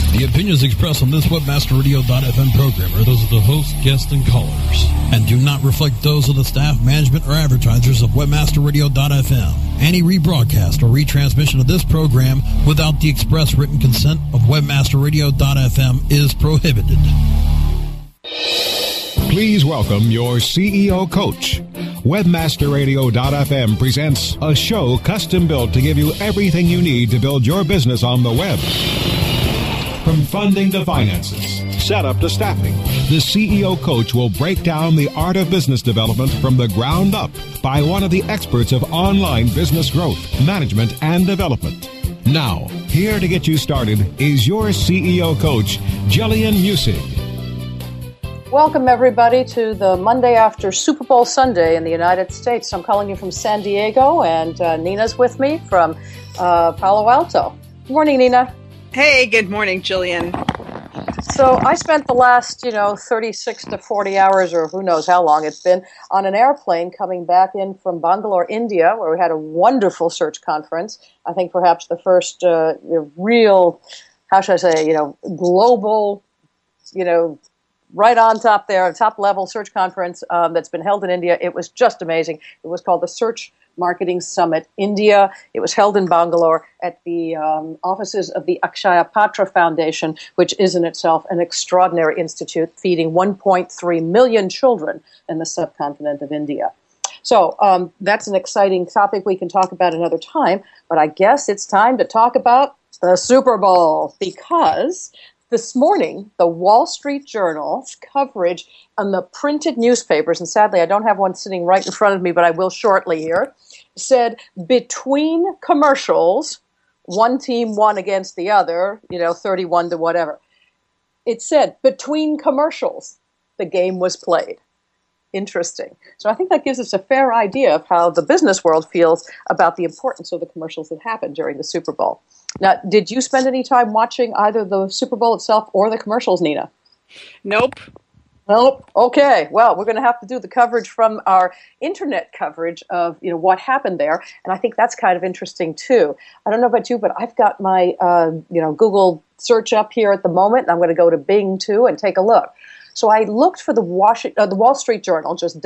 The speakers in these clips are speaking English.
The opinions expressed on this WebmasterRadio.fm program are those of the host, guests, and callers, and do not reflect those of the staff, management, or advertisers of WebmasterRadio.fm. Any rebroadcast or retransmission of this program without the express written consent of WebmasterRadio.fm is prohibited. Please welcome your CEO coach. WebmasterRadio.fm presents a show custom built to give you everything you need to build your business on the web. From funding to finances, setup to staffing, the CEO coach will break down the art of business development from the ground up by one of the experts of online business growth, management, and development. Now, here to get you started is your CEO coach, Jillian Muessig. Welcome, everybody, to the Monday after Super Bowl Sunday in the United States. I'm calling you from San Diego, and Nina's with me from Palo Alto. Good morning, Nina. Hey, good morning, Jillian. So I spent the last, 36 to 40 hours, or who knows how long it's been, on an airplane coming back in from Bangalore, India, where we had a wonderful search conference. I think perhaps the first real, how should I say, global, right on top there, top level search conference that's been held in India. It was just amazing. It was called the Search Marketing Summit India. It was held in Bangalore at the offices of the Akshaya Patra Foundation, which is in itself an extraordinary institute feeding 1.3 million children in the subcontinent of India. So that's an exciting topic we can talk about another time, but I guess it's time to talk about the Super Bowl, because this morning, the Wall Street Journal's coverage on the printed newspapers, and sadly I don't have one sitting right in front of me, but I will shortly here, said between commercials, one team won against the other, 31 to whatever. It said between commercials, the game was played. Interesting. So I think that gives us a fair idea of how the business world feels about the importance of the commercials that happened during the Super Bowl. Now, did you spend any time watching either the Super Bowl itself or the commercials, Nina? Nope. Okay. Well, we're going to have to do the coverage from our internet coverage of what happened there, and I think that's kind of interesting too. I don't know about you, but I've got my Google search up here at the moment, and I'm going to go to Bing too and take a look. So I looked for the Wall Street Journal, just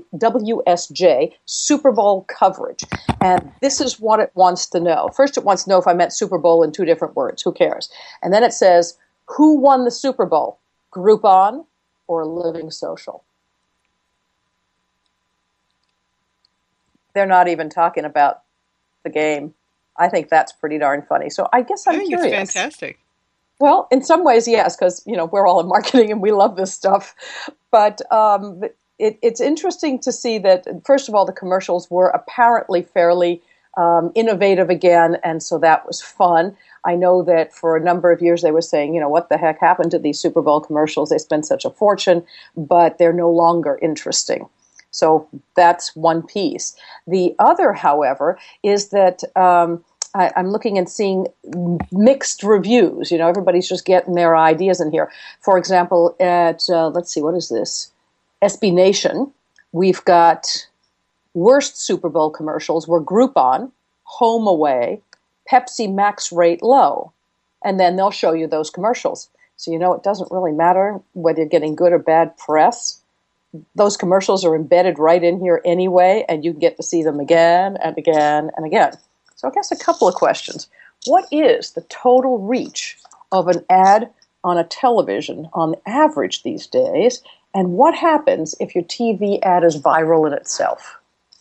WSJ, Super Bowl coverage. And this is what it wants to know. First, it wants to know if I meant Super Bowl in two different words. Who cares? And then it says, who won the Super Bowl? Groupon or Living Social? They're not even talking about the game. I think that's pretit's darn funny. So I guess I'm curious. It's fantastic. Well, in some ways, yes, because, we're all in marketing and we love this stuff. But it's interesting to see that, first of all, the commercials were apparently fairly innovative again, and so that was fun. I know that for a number of years they were saying, what the heck happened to these Super Bowl commercials? They spent such a fortune, but they're no longer interesting. So that's one piece. The other, however, is that I'm looking and seeing mixed reviews. Everybody's just getting their ideas in here. For example, at, let's see, what is this? SB Nation, we've got worst Super Bowl commercials were Groupon, Home Away, Pepsi Max Rate Low. And then they'll show you those commercials. So, it doesn't really matter whether you're getting good or bad press. Those commercials are embedded right in here anyway, and you can get to see them again and again and again. So I guess a couple of questions. What is the total reach of an ad on a television on average these days? And what happens if your TV ad is viral in itself?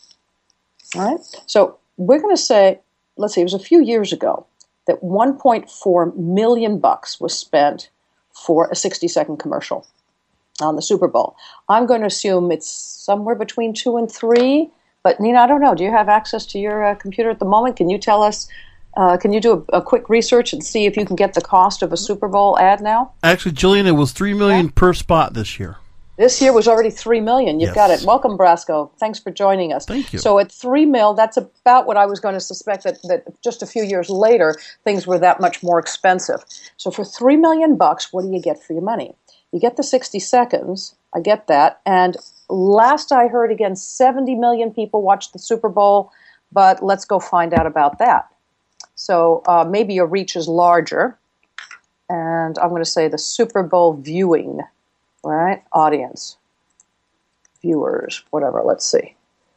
All right. So we're going to say, let's see, it was a few years ago that $1.4 million was spent for a 60-second commercial on the Super Bowl. I'm going to assume it's somewhere between 2 and 3. But, Nina, I don't know. Do you have access to your computer at the moment? Can you tell us, can you do a quick research and see if you can get the cost of a Super Bowl ad now? Actually, Jillian, it was $3 million per spot this year. This year was already $3 million. You've got it. Welcome, Brasco. Thanks for joining us. Thank you. So at $3 million, that's about what I was going to suspect, that just a few years later, things were that much more expensive. So for $3 million, what do you get for your money? You get the 60 seconds. I get that. And last I heard, again, 70 million people watched the Super Bowl, but let's go find out about that. So maybe your reach is larger. and I'm going to say the Super Bowl viewing, right? Audience, viewers, whatever. Let's see.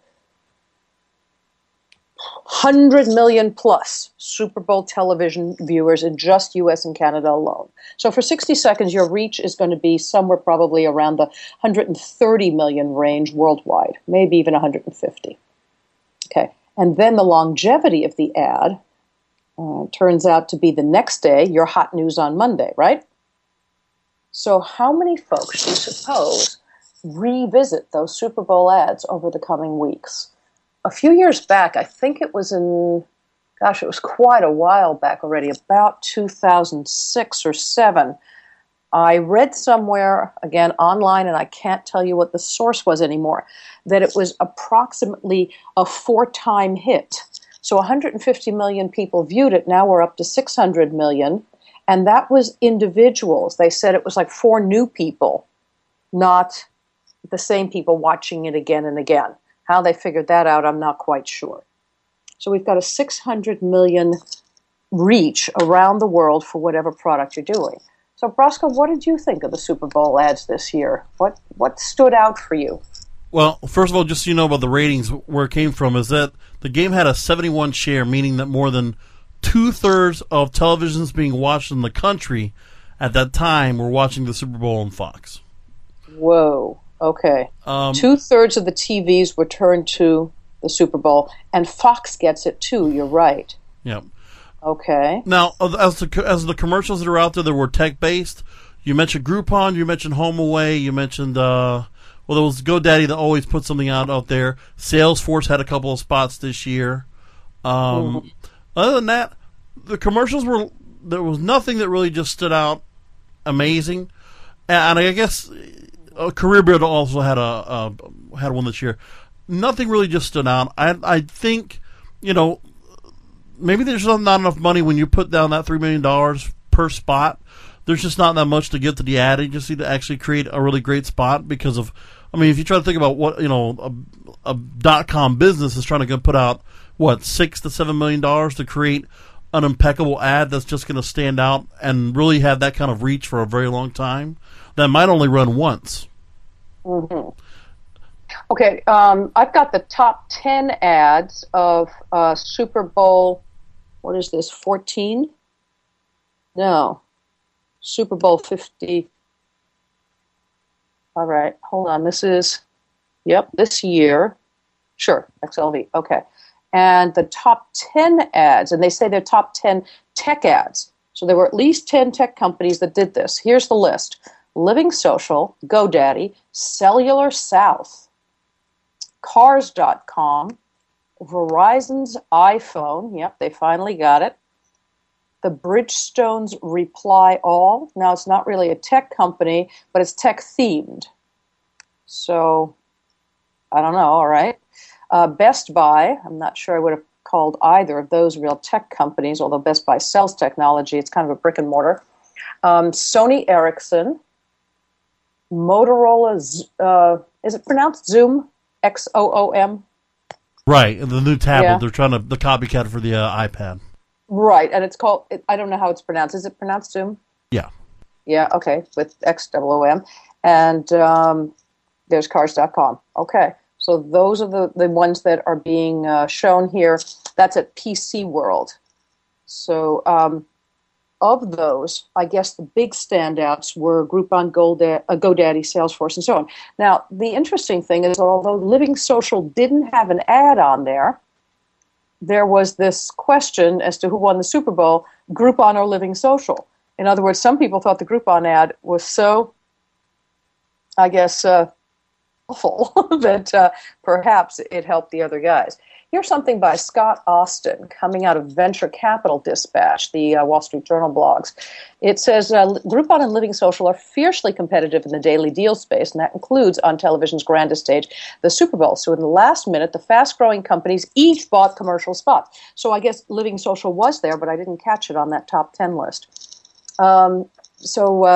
100 million plus Super Bowl television viewers in just US and Canada alone. So for 60 seconds, your reach is going to be somewhere probably around the 130 million range worldwide, maybe even 150. Okay. And then the longevity of the ad turns out to be the next day, your hot news on Monday, right? So how many folks do you suppose revisit those Super Bowl ads over the coming weeks? A few years back, I think it was it was quite a while back already, about 2006 or 7. I read somewhere, again, online, and I can't tell you what the source was anymore, that it was approximately a 4-time hit. So 150 million people viewed it. Now we're up to 600 million. And that was individuals. They said it was like 4 new people, not the same people watching it again and again. How they figured that out, I'm not quite sure. So we've got a 600 million reach around the world for whatever product you're doing. So, Brosco, what did you think of the Super Bowl ads this year? What stood out for you? Well, first of all, just so you know about the ratings, where it came from is that the game had a 71 share, meaning that more than 2/3 of televisions being watched in the country at that time were watching the Super Bowl on Fox. Whoa. Okay. 2/3 of the TVs were turned to the Super Bowl, and Fox gets it too. You're right. Yep. Okay. Now, as the commercials that are out there that were tech-based, you mentioned Groupon, you mentioned HomeAway, you mentioned, there was GoDaddy that always put something out there. Salesforce had a couple of spots this year. Other than that, the commercials there was nothing that really just stood out amazing. And I guess Career Builder also had had one this year. Nothing really just stood out. I think, maybe there's not enough money when you put down that $3 million per spot. There's just not that much to get to the ad agency to actually create a really great spot because of, if you try to think about what, a .com business is trying to put out, $6 to $7 million to create an impeccable ad that's just going to stand out and really have that kind of reach for a very long time, that might only run once. Mm-hmm. Okay, I've got the top 10 ads of Super Bowl, what is this, 14? No, Super Bowl 50. All right, hold on, this year. Sure, XLV, okay. And the top 10 ads, and they say they're top 10 tech ads. So there were at least 10 tech companies that did this. Here's the list. Living Social, GoDaddy, Cellular South, Cars.com, Verizon's iPhone, yep, they finally got it, the Bridgestone's Reply All. Now, it's not really a tech company, but it's tech-themed. So, I don't know, all right. Best Buy, I'm not sure I would have called either of those real tech companies, although Best Buy sells technology. It's kind of a brick and mortar. Sony Ericsson, Motorola, is it pronounced Zoom? XOOM? Right, the new tablet. Yeah. They're trying to, the copycat for the iPad. Right, and it's called, I don't know how it's pronounced. Is it pronounced Zoom? Yeah. Yeah, okay, with XOOM. And there's Cars.com. Okay, so those are the ones that are being shown here. That's at PC World. So of those, I guess the big standouts were Groupon, GoDaddy, Salesforce, and so on. Now, the interesting thing is, although Living Social didn't have an ad on there, there was this question as to who won the Super Bowl, Groupon or Living Social. In other words, some people thought the Groupon ad was so, I guess, awful that perhaps it helped the other guys. Here's something by Scott Austin coming out of Venture Capital Dispatch, the Wall Street Journal blogs. It says, Groupon and Living Social are fiercely competitive in the daily deal space, and that includes on television's grandest stage, the Super Bowl. So in the last minute, the fast-growing companies each bought commercial spots. So I guess Living Social was there, but I didn't catch it on that top 10 list.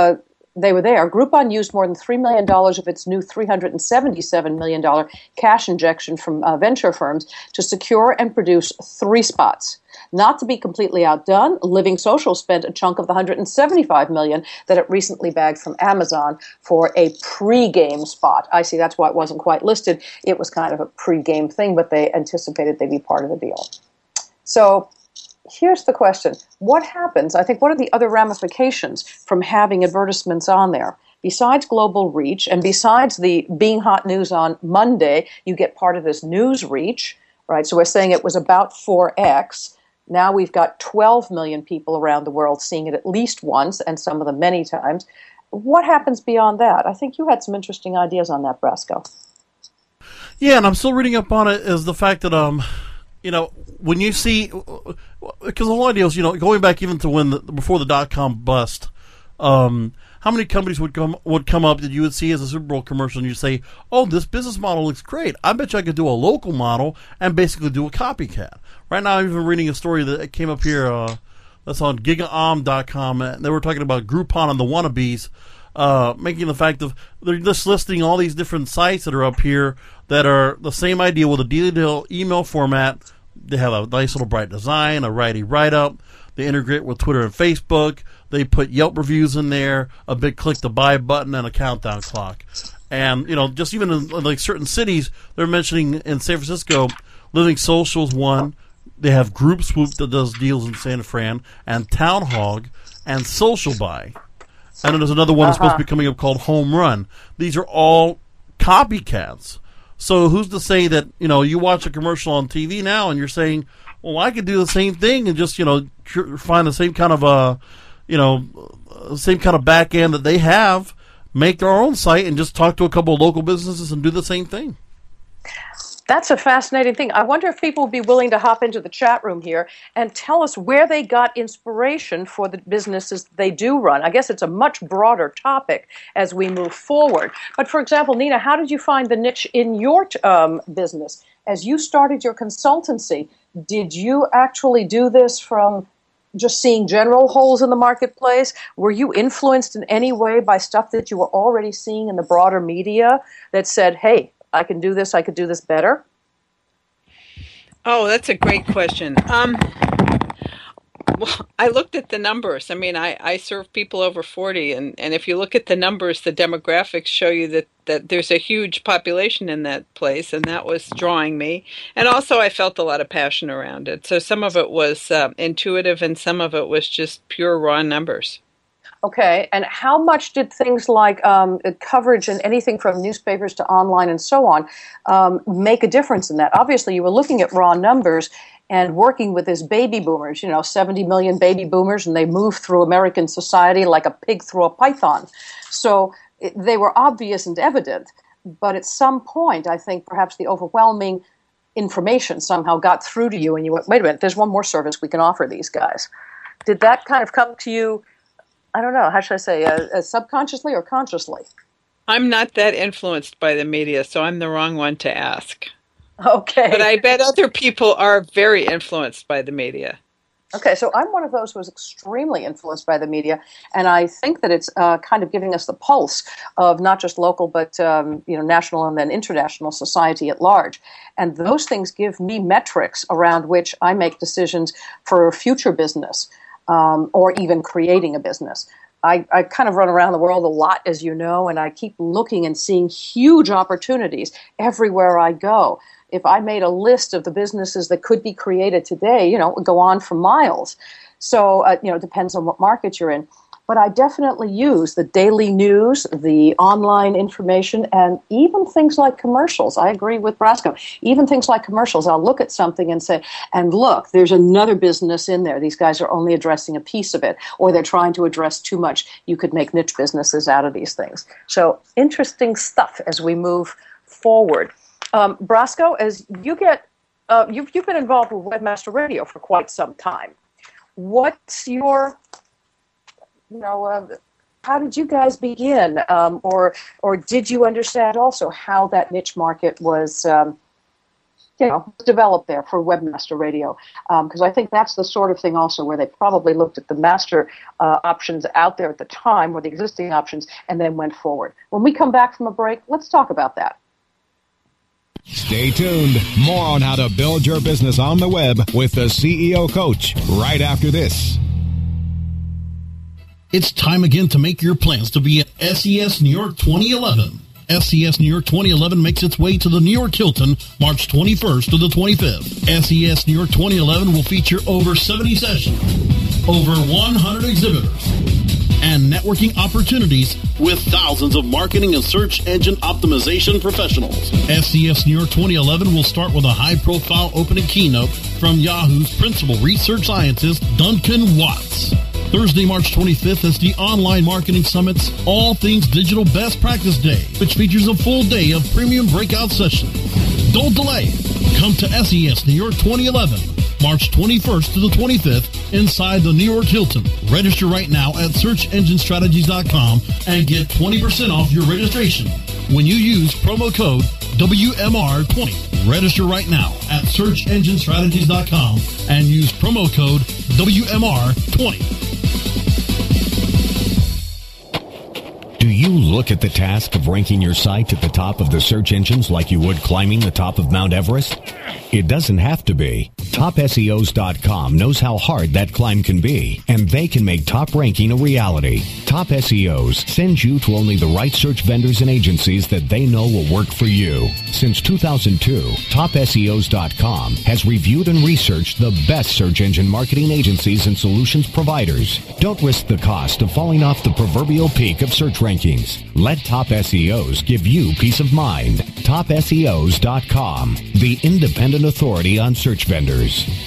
they were there. Groupon used more than $3 million of its new $377 million cash injection from venture firms to secure and produce 3 spots. Not to be completely outdone, Living Social spent a chunk of the $175 million that it recently bagged from Amazon for a pre-game spot. I see, that's why it wasn't quite listed. It was kind of a pre-game thing, but they anticipated they'd be part of the deal. So here's the question. What happens, I think, what are the other ramifications from having advertisements on there? Besides global reach, and besides the being hot news on Monday, you get part of this news reach, right? So we're saying it was about 4x. Now we've got 12 million people around the world seeing it at least once, and some of them many times. What happens beyond that? I think you had some interesting ideas on that, Brasco. Yeah, and I'm still reading up on it, is the fact that, when you see, because the whole idea is, going back even to before the dot-com bust, how many companies would come up that you would see as a Super Bowl commercial and you say, oh, this business model looks great. I bet you I could do a local model and basically do a copycat. Right now I'm even reading a story that came up here that's on gigaom.com, and they were talking about Groupon and the wannabes, making the fact of they're just listing all these different sites that are up here that are the same idea with a deal email format. They have a nice little bright design, a righty write-up. They integrate with Twitter and Facebook. They put Yelp reviews in there, a big click to buy button, and a countdown clock. And, just even in like certain cities, they're mentioning in San Francisco, Living Social's one. They have Group Swoop that does deals in San Fran, and Town Hog, and Social Buy. And then there's another one that's supposed to be coming up called Home Run. These are all copycats. So who's to say that, you watch a commercial on TV now and you're saying, well, I could do the same thing and just, find the same kind of, same kind of back end that they have, make their own site and just talk to a couple of local businesses and do the same thing. That's a fascinating thing. I wonder if people would be willing to hop into the chat room here and tell us where they got inspiration for the businesses they do run. I guess it's a much broader topic as we move forward. But for example, Nina, how did you find the niche in your business? As you started your consultancy, did you actually do this from just seeing general holes in the marketplace? Were you influenced in any way by stuff that you were already seeing in the broader media that said, hey, I can do this, I could do this better? Oh, that's a great question. Well, I looked at the numbers. I mean, I serve people over 40, and if you look at the numbers, the demographics show you that there's a huge population in that place, and that was drawing me. And also I felt a lot of passion around it. So some of it was intuitive, and some of it was just pure raw numbers. Okay, and how much did things like coverage and anything from newspapers to online and so on make a difference in that? Obviously, you were looking at raw numbers and working with these baby boomers, 70 million baby boomers, and they move through American society like a pig through a python. So they were obvious and evident, but at some point, I think perhaps the overwhelming information somehow got through to you, and you went, wait a minute, there's one more service we can offer these guys. Did that kind of come to you, I don't know, how should I say, subconsciously or consciously? I'm not that influenced by the media, so I'm the wrong one to ask. Okay. But I bet other people are very influenced by the media. Okay, so I'm one of those who is extremely influenced by the media, and I think that it's kind of giving us the pulse of not just local, but national and then international society at large. And those things give me metrics around which I make decisions for future business. Or even creating a business. I kind of run around the world a lot, as you know, and I keep looking and seeing huge opportunities everywhere I go. If I made a list of the businesses that could be created today, it would go on for miles. So, it depends on what market you're in. But I definitely use the daily news, the online information, and even things like commercials. I agree with Brasco. Even things like commercials. I'll look at something and say, and look, there's another business in there. These guys are only addressing a piece of it, or they're trying to address too much. You could make niche businesses out of these things. So interesting stuff as we move forward. Brasco, as you get, you've been involved with Webmaster Radio for quite some time. What's your how did you guys begin, or did you understand also how that niche market was develop there for Webmaster Radio, because I think that's the sort of thing also where they probably looked at the master options out there at the time, or the existing options, and then went forward. When we come back from a break, let's talk about that. Stay tuned. More on how to build your business on the web with the CEO Coach right after this. It's time again to make your plans to be at SES New York 2011. SES New York 2011 makes its way to the New York Hilton March 21st to the 25th. SES New York 2011 will feature over 70 sessions, over 100 exhibitors, and networking opportunities with thousands of marketing and search engine optimization professionals. SES New York 2011 will start with a high-profile opening keynote from Yahoo's principal research scientist, Duncan Watts. Thursday, March 25th is the Online Marketing Summit's All Things Digital Best Practice Day, which features a full day of premium breakout sessions. Don't delay. Come to SES New York 2011, March 21st to the 25th inside the New York Hilton. Register right now at searchenginestrategies.com and get 20% off your registration when you use promo code WMR20. Register right now at searchenginestrategies.com and use promo code WMR20. Do you look at the task of ranking your site at the top of the search engines like you would climbing the top of Mount Everest? It doesn't have to be. TopSEOs.com knows how hard that climb can be, and they can make top ranking a reality. Top SEOs sends you to only the right search vendors and agencies that they know will work for you. Since 2002, TopSEOs.com has reviewed and researched the best search engine marketing agencies and solutions providers. Don't risk the cost of falling off the proverbial peak of search rankings. Let Top SEOs give you peace of mind. TopSEOs.com, the independent authority on search vendors.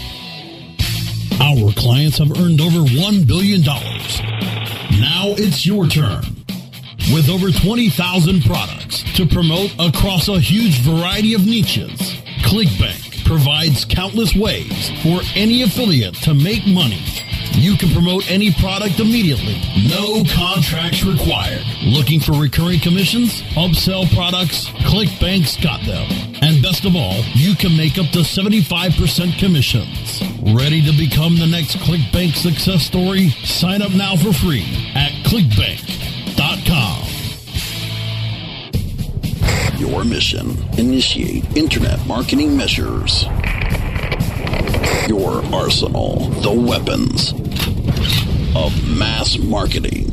Our clients have earned over $1 billion. Now it's your turn. With over 20,000 products to promote across a huge variety of niches, ClickBank provides countless ways for any affiliate to make money. You can promote any product immediately. No contracts required. Looking for recurring commissions? Upsell products? ClickBank's got them. And best of all, you can make up to 75% commissions. Ready to become the next ClickBank success story? Sign up now for free at clickbank.com. Your mission: initiate internet marketing measures. Your arsenal: the weapons of mass marketing.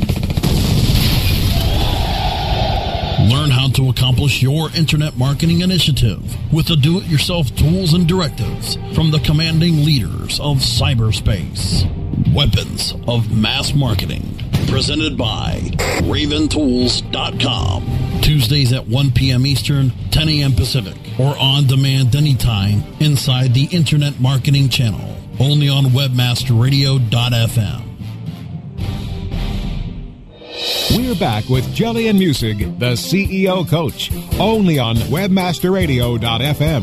Learn how to accomplish your internet marketing initiative with the do-it-yourself tools and directives from the commanding leaders of cyberspace. Weapons of Mass Marketing. Presented by RavenTools.com. Tuesdays at 1 p.m. Eastern, 10 a.m. Pacific, or on demand anytime inside the Internet Marketing Channel. Only on WebmasterRadio.fm. We're back with Jillian Muessig, the CEO Coach, only on WebmasterRadio.fm.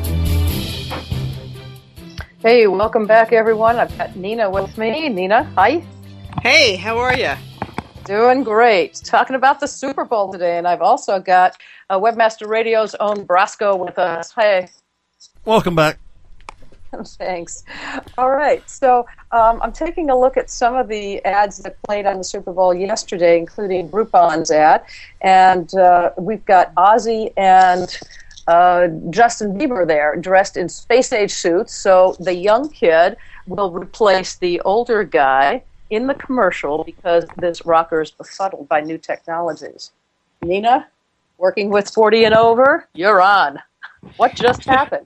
Hey, welcome back, everyone. I've got Nina with me. Nina, hi. Hey, how are you? Doing great. Talking about the Super Bowl today, and I've also got Webmaster Radio's own Brasco with us. Hey. Welcome back. Thanks. All right. So I'm taking a look at some of the ads that played on the Super Bowl yesterday, including Groupon's ad. And we've got Ozzy and Justin Bieber there, dressed in space-age suits. So the young kid will replace the older guy in the commercial because this rocker is befuddled by new technologies. Nina, working with 40 and over, you're on. What just happened?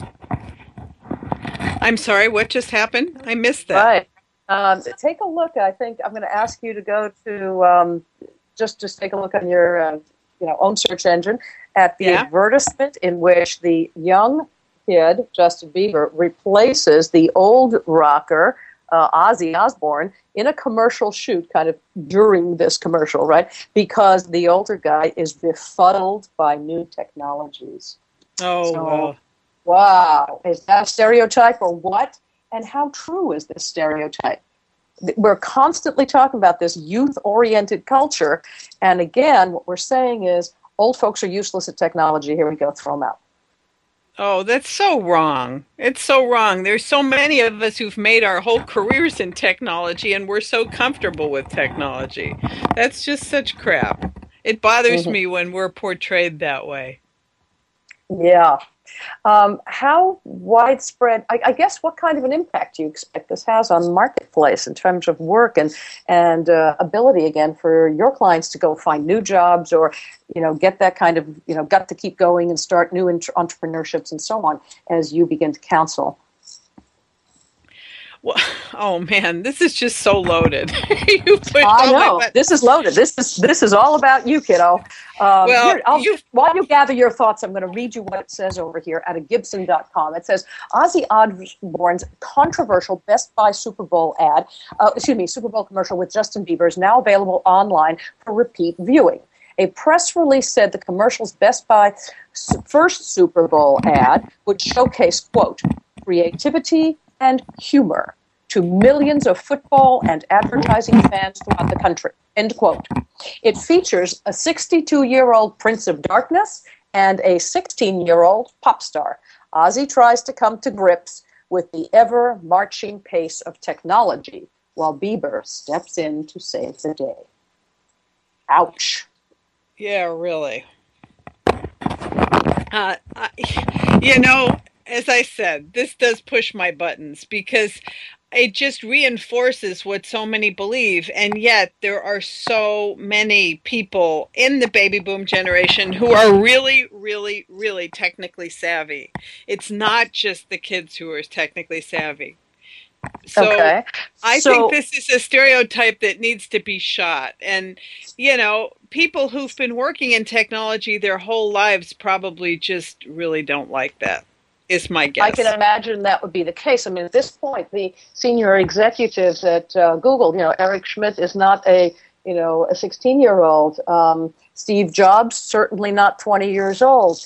I'm sorry, what just happened? I missed that. Right. Take a look. I think I'm going to ask you to go to just take a look on your own search engine at the advertisement in which the young kid, Justin Bieber, replaces the old rocker, Ozzy Osbourne, in a commercial shoot kind of during this commercial, right? Because the older guy is befuddled by new technologies. Oh, so, wow. Is that a stereotype or what? And how true is this stereotype? We're constantly talking about this youth-oriented culture. And again, what we're saying is old folks are useless at technology. Here we go. Throw them out. Oh, that's so wrong. It's so wrong. There's so many of us who've made our whole careers in technology and we're so comfortable with technology. That's just such crap. It bothers me when we're portrayed that way. Yeah. How widespread, I guess, what kind of an impact do you expect this has on the marketplace in terms of work and ability, again, for your clients to go find new jobs or, get that kind of, gut to keep going and start new entrepreneurships and so on as you begin to counsel? Well, oh man, this is just so loaded. I know this is loaded. This is all about you, kiddo. While you gather your thoughts, I'm going to read you what it says over here at Gibson.com. It says Ozzy Osbourne's controversial Best Buy Super Bowl Super Bowl commercial with Justin Bieber is now available online for repeat viewing. A press release said the commercial's Best Buy first Super Bowl ad would showcase, quote, creativity and humor to millions of football and advertising fans throughout the country, end quote. It features a 62-year-old Prince of Darkness and a 16-year-old pop star. Ozzy tries to come to grips with the ever-marching pace of technology while Bieber steps in to save the day. Ouch. Yeah, really. As I said, this does push my buttons because it just reinforces what so many believe. And yet there are so many people in the baby boom generation who are really, really, really technically savvy. It's not just the kids who are technically savvy. So I think this is a stereotype that needs to be shot. And, people who've been working in technology their whole lives probably just really don't like that. Is my guess. I can imagine that would be the case. I mean, at this point, the senior executives at Google, Eric Schmidt is not a 16-year-old. Steve Jobs, certainly not 20 years old.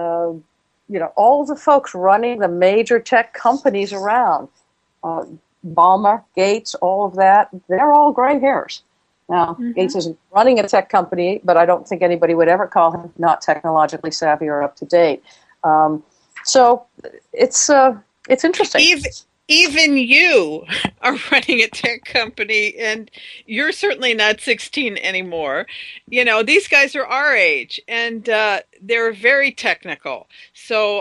All the folks running the major tech companies around, Ballmer, Gates, all of that, they're all gray hairs. Now, Gates isn't running a tech company, but I don't think anybody would ever call him not technologically savvy or up to date. So it's interesting. Even you are running a tech company, and you're certainly not 16 anymore. These guys are our age, and they're very technical. So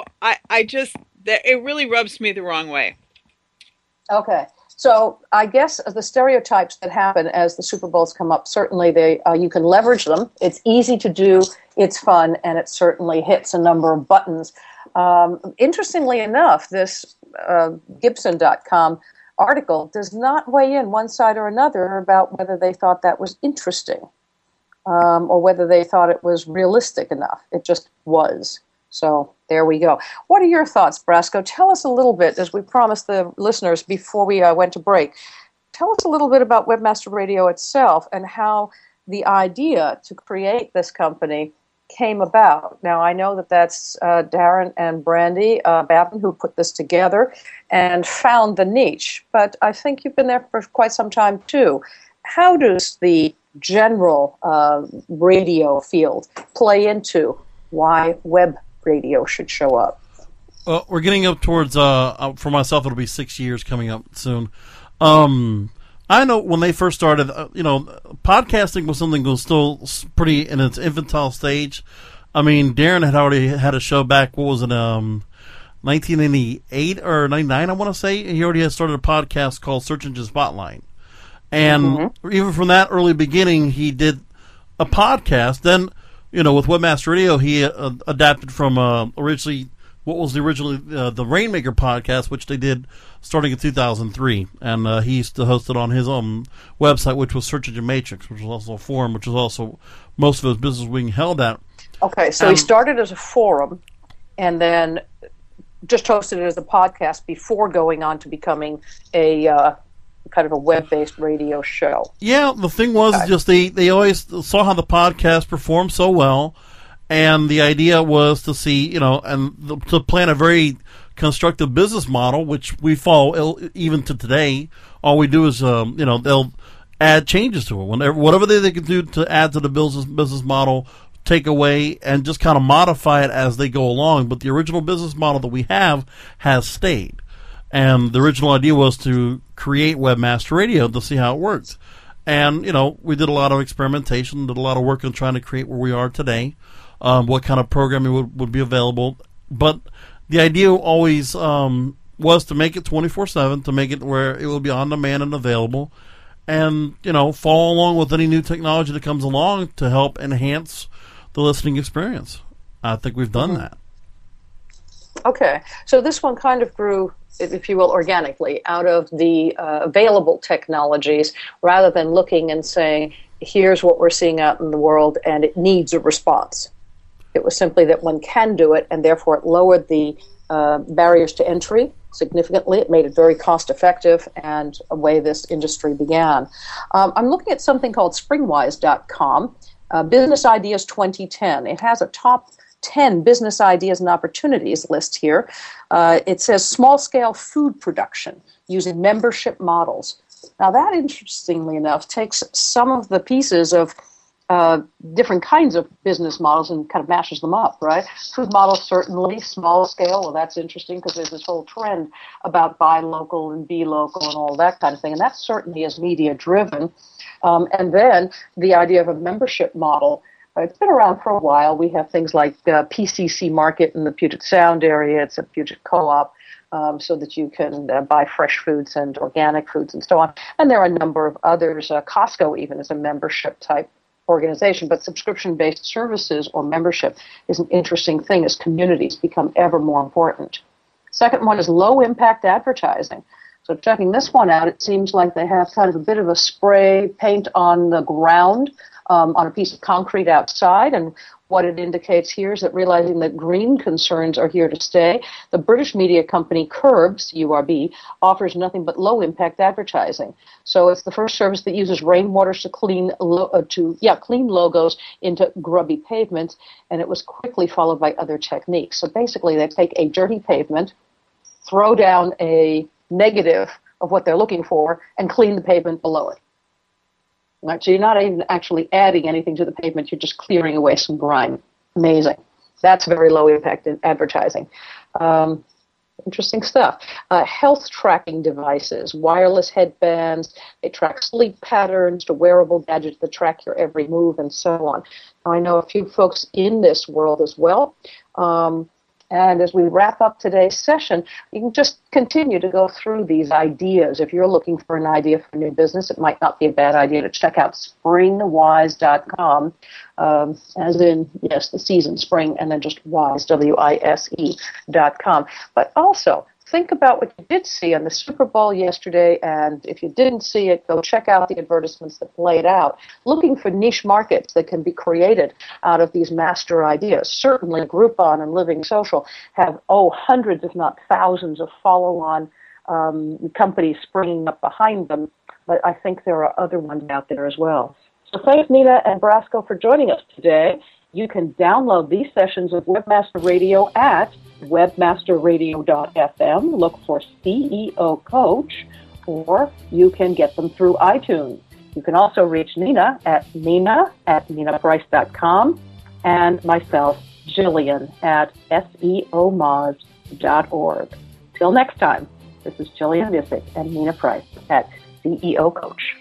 it really rubs me the wrong way. Okay. So I guess the stereotypes that happen as the Super Bowls come up, certainly you can leverage them. It's easy to do, it's fun, and it certainly hits a number of buttons. Interestingly enough, this Gibson.com article does not weigh in one side or another about whether they thought that was interesting or whether they thought it was realistic enough. It just was. So there we go. What are your thoughts, Brasco? Tell us a little bit, as we promised the listeners before we went to break. Tell us a little bit about Webmaster Radio itself and how the idea to create this company came about. Now, I know that's Darren and Brandy Babin who put this together and found the niche, but I think you've been there for quite some time, too. How does the general radio field play into why web radio should show up? Well, we're getting up towards, for myself, it'll be 6 years coming up soon. I know when they first started, podcasting was something that was still pretty in its infantile stage. I mean, Darren had already had a show back, 1998 or 99, I want to say. He already had started a podcast called Search Engine Spotlight. And even from that early beginning, he did a podcast. Then, with Webmaster Radio, he adapted from originally what was originally the Rainmaker podcast, which they did starting in 2003. And he used to host it on his own website, which was Search Engine Matrix, which was also a forum, which was also most of his business being held at. Okay, so he started as a forum and then just hosted it as a podcast before going on to becoming a kind of a web-based radio show. Yeah, the thing was just they always saw how the podcast performed so well, and the idea was to see, to plan a very constructive business model, which we follow even to today. All we do is, they'll add changes to it. Whatever they can do to add to the business model take away and just kind of modify it as they go along. But the original business model that we have has stayed. And the original idea was to create Webmaster Radio to see how it worked. And, we did a lot of experimentation, did a lot of work on trying to create where we are today, what kind of programming would be available. But the idea always was to make it 24/7, to make it where it will be on demand and available, and, follow along with any new technology that comes along to help enhance the listening experience. I think we've done that. Okay, so this one kind of grew, if you will, organically out of the available technologies, rather than looking and saying, here's what we're seeing out in the world and it needs a response. It was simply that one can do it, and therefore it lowered the barriers to entry significantly. It made it very cost effective, and away this industry began. I'm looking at something called springwise.com, Business Ideas 2010. It has a top 10 business ideas and opportunities list here. It says small-scale food production using membership models. Now that, interestingly enough, takes some of the pieces of different kinds of business models and kind of mashes them up, right? Food models, certainly. Small scale, well, that's interesting because there's this whole trend about buy local and be local and all that kind of thing, and that certainly is media-driven. And then the idea of a membership model. It's been around for a while. We have things like PCC Market in the Puget Sound area. It's a Puget co-op, so that you can buy fresh foods and organic foods and so on. And there are a number of others. Costco even is a membership type organization, but subscription-based services or membership is an interesting thing as communities become ever more important. Second one is low-impact advertising. So checking this one out, it seems like they have kind of a bit of a spray paint on the ground, on a piece of concrete outside, and what it indicates here is that realizing that green concerns are here to stay, the British media company Curbs, URB, offers nothing but low-impact advertising. So it's the first service that uses rainwater to clean logos into grubby pavements, and it was quickly followed by other techniques. So basically they take a dirty pavement, throw down a negative of what they're looking for, and clean the pavement below it. Right, so you're not even actually adding anything to the pavement, you're just clearing away some grime. Amazing. That's very low impact in advertising. Interesting stuff. Health tracking devices, wireless headbands, they track sleep patterns, to wearable gadgets that track your every move, and so on. Now, I know a few folks in this world as well. And as we wrap up today's session, you can just continue to go through these ideas. If you're looking for an idea for a new business, it might not be a bad idea to check out springwise.com, as in, yes, the season, spring, and then just wise, WISE.com. But also, think about what you did see on the Super Bowl yesterday, and if you didn't see it, go check out the advertisements that played out, looking for niche markets that can be created out of these master ideas. Certainly Groupon and Living Social have, hundreds if not thousands of follow-on companies springing up behind them, but I think there are other ones out there as well. So thanks, Nina and Brasco, for joining us today. You can download these sessions of Webmaster Radio at webmasterradio.fm. Look for CEO Coach, or you can get them through iTunes. You can also reach Nina at ninaprice.com, and myself, Jillian, at seomoz.org. Till next time, this is Jillian Visick and Nina Price at CEO Coach.